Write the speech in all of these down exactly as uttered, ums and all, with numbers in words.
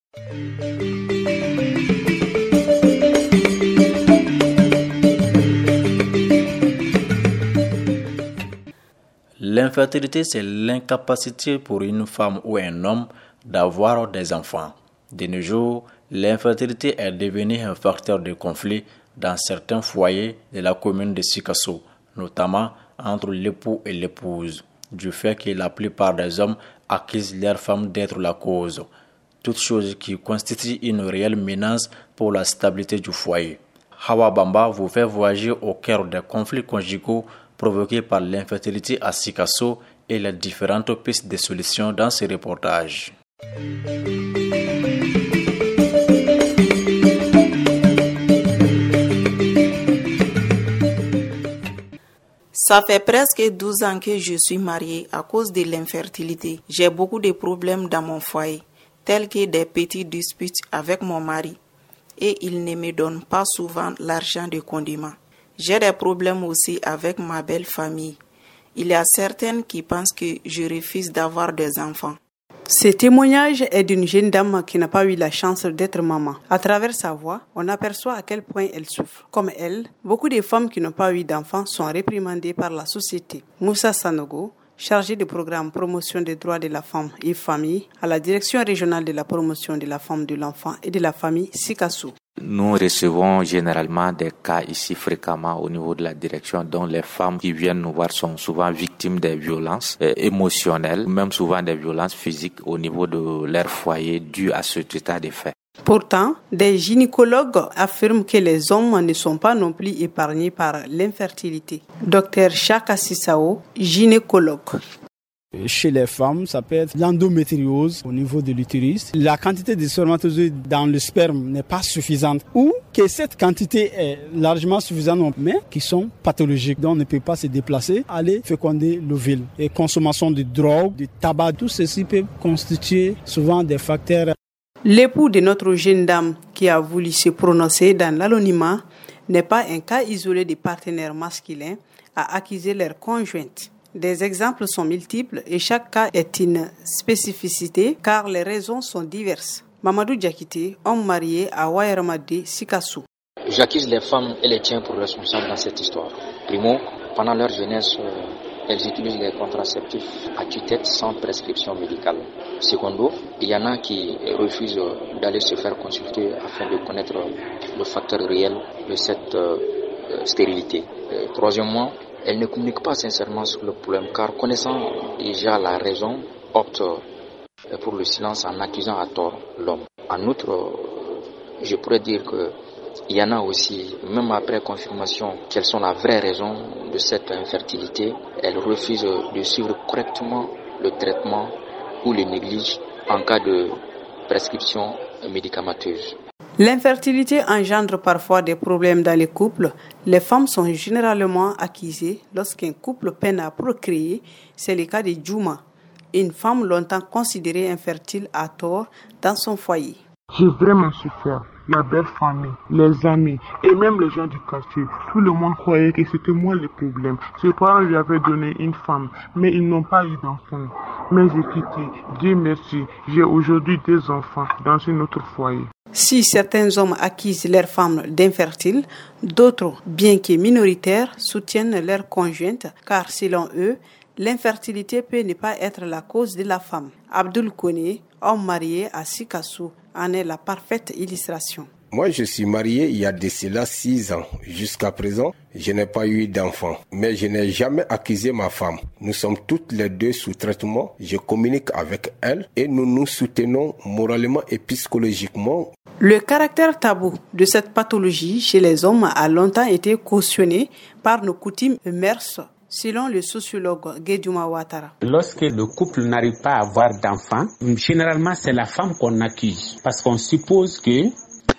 L'infertilité, c'est l'incapacité pour une femme ou un homme d'avoir des enfants. De nos jours, l'infertilité est devenue un facteur de conflit dans certains foyers de la commune de Sikasso, notamment entre l'époux et l'épouse, du fait que la plupart des hommes accusent leur femme d'être la cause, toute chose qui constitue une réelle menace pour la stabilité du foyer. Hawa Bamba vous fait voyager au cœur des conflits conjugaux provoqués par l'infertilité à Sikasso et les différentes pistes de solutions dans ce reportage. Ça fait presque douze ans que je suis mariée à cause de l'infertilité. J'ai beaucoup de problèmes dans mon foyer, tels que des petites disputes avec mon mari, et il ne me donne pas souvent l'argent de condiment. J'ai des problèmes aussi avec ma belle famille. Il y a certaines qui pensent que je refuse d'avoir des enfants. Ce témoignage est d'une jeune dame qui n'a pas eu la chance d'être maman. À travers sa voix, on aperçoit à quel point elle souffre. Comme elle, beaucoup de femmes qui n'ont pas eu d'enfants sont réprimandées par la société. Moussa Sanogo, chargé du programme promotion des droits de la femme et famille à la direction régionale de la promotion de la femme, de l'enfant et de la famille Sikasso. Nous recevons généralement des cas ici fréquemment au niveau de la direction dont les femmes qui viennent nous voir sont souvent victimes des violences euh, émotionnelles, même souvent des violences physiques au niveau de leur foyer dû à cet état de fait. Pourtant, des gynécologues affirment que les hommes ne sont pas non plus épargnés par l'infertilité. Docteur Chaka Sissao, gynécologue. Chez les femmes, ça peut être l'endométriose au niveau de l'utérus. La quantité de spermatozoïdes dans le sperme n'est pas suffisante ou que cette quantité est largement suffisante mais qui sont pathologiques. Donc on ne peut pas se déplacer, aller féconder l'ovule. Et consommation de drogue, de tabac, tout ceci peut constituer souvent des facteurs. L'époux de notre jeune dame qui a voulu se prononcer dans l'anonymat n'est pas un cas isolé de partenaires masculins à accuser leur conjointe. Des exemples sont multiples et chaque cas est une spécificité car les raisons sont diverses. Mamadou Diakité, homme marié à Wayramade Sikasso. J'accuse les femmes et les tiens pour responsables dans cette histoire. Primo, pendant leur jeunesse, elles utilisent les contraceptifs à tue-tête sans prescription médicale. Secondo, il y en a qui refusent d'aller se faire consulter afin de connaître le facteur réel de cette euh, stérilité. Euh, troisièmement, elles ne communiquent pas sincèrement sur le problème car connaissant déjà la raison, optent pour le silence en accusant à tort l'homme. En outre, je pourrais dire qu'il y en a aussi, même après confirmation qu'elles sont la vraie raison de cette infertilité, elles refusent de suivre correctement le traitement ou le négligent en cas de prescription médicamenteuse. L'infertilité engendre parfois des problèmes dans les couples. Les femmes sont généralement accusées lorsqu'un couple peine à procréer. C'est le cas de Djouma, une femme longtemps considérée infertile à tort dans son foyer. J'ai vraiment souffert. La belle famille, les amis et même les gens du quartier. Tout le monde croyait que c'était moi le problème. Ses parents lui avaient donné une femme, mais ils n'ont pas eu d'enfant. Mais j'ai quitté. Dieu merci, j'ai aujourd'hui deux enfants dans un autre foyer. Si certains hommes accusent leurs femmes d'infertiles, d'autres, bien que minoritaires, soutiennent leurs conjointes, car selon eux, l'infertilité peut ne pas être la cause de la femme. Abdul Kone, homme marié à Sikasso, en est la parfaite illustration. Moi, je suis marié il y a de cela six ans. Jusqu'à présent, je n'ai pas eu d'enfant. Mais je n'ai jamais accusé ma femme. Nous sommes toutes les deux sous traitement. Je communique avec elle et nous nous soutenons moralement et psychologiquement. Le caractère tabou de cette pathologie chez les hommes a longtemps été cautionné par nos coutumes et mœurs, selon le sociologue Guédiouma Ouattara. Lorsque le couple n'arrive pas à avoir d'enfants, généralement c'est la femme qu'on accuse parce qu'on suppose que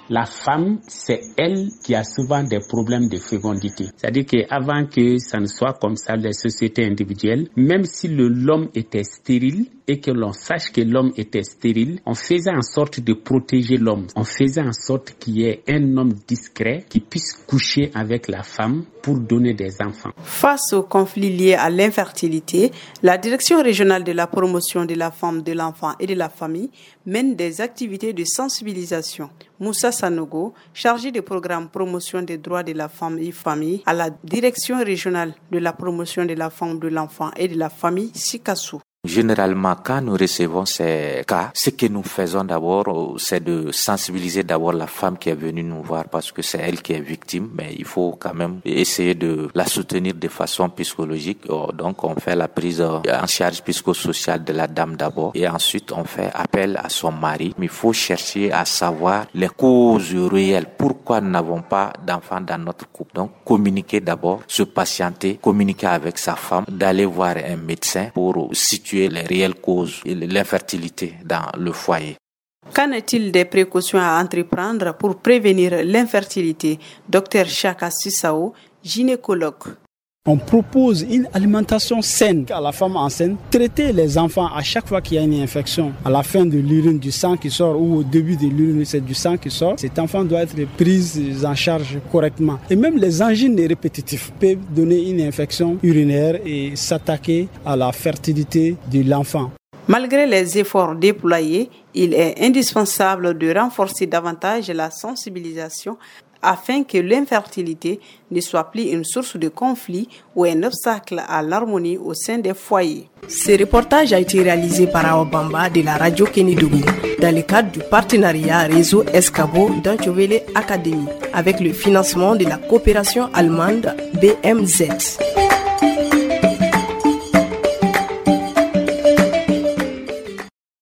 la femme, c'est elle qui a souvent des problèmes de fécondité. C'est-à-dire qu'avant que ça ne soit comme ça, les sociétés individuelles, même si le, l'homme était stérile et que l'on sache que l'homme était stérile, on faisait en sorte de protéger l'homme. On faisait en sorte qu'il y ait un homme discret qui puisse coucher avec la femme pour donner des enfants. Face aux conflits liés à l'infertilité, la Direction régionale de la promotion de la femme, de l'enfant et de la famille mène des activités de sensibilisation. Moussa Sanogo, chargé du programme promotion des droits de la femme et famille à la Direction régionale de la promotion de la femme, de l'enfant et de la famille, Sikassou. Généralement, quand nous recevons ces cas, ce que nous faisons d'abord, c'est de sensibiliser d'abord la femme qui est venue nous voir parce que c'est elle qui est victime, mais il faut quand même essayer de la soutenir de façon psychologique. Donc, on fait la prise en charge psychosociale de la dame d'abord et ensuite on fait appel à son mari. Mais il faut chercher à savoir les causes réelles. Pourquoi nous n'avons pas d'enfants dans notre couple? Donc, communiquer d'abord, se patienter, communiquer avec sa femme, d'aller voir un médecin pour situer les réelles causes de l'infertilité dans le foyer. Qu'en est-il des précautions à entreprendre pour prévenir l'infertilité? Docteur Chaka Sissao, gynécologue. On propose une alimentation saine à la femme enceinte, traiter les enfants à chaque fois qu'il y a une infection, à la fin de l'urine, du sang qui sort ou au début de l'urine, c'est du sang qui sort. Cet enfant doit être pris en charge correctement. Et même les angines répétitives peuvent donner une infection urinaire et s'attaquer à la fertilité de l'enfant. Malgré les efforts déployés, il est indispensable de renforcer davantage la sensibilisation afin que l'infertilité ne soit plus une source de conflit ou un obstacle à l'harmonie au sein des foyers. Ce reportage a été réalisé par Aobamba de la radio Kénidougou dans le cadre du partenariat réseau Escabo d'Anchevele Academy avec le financement de la coopération allemande B M Z.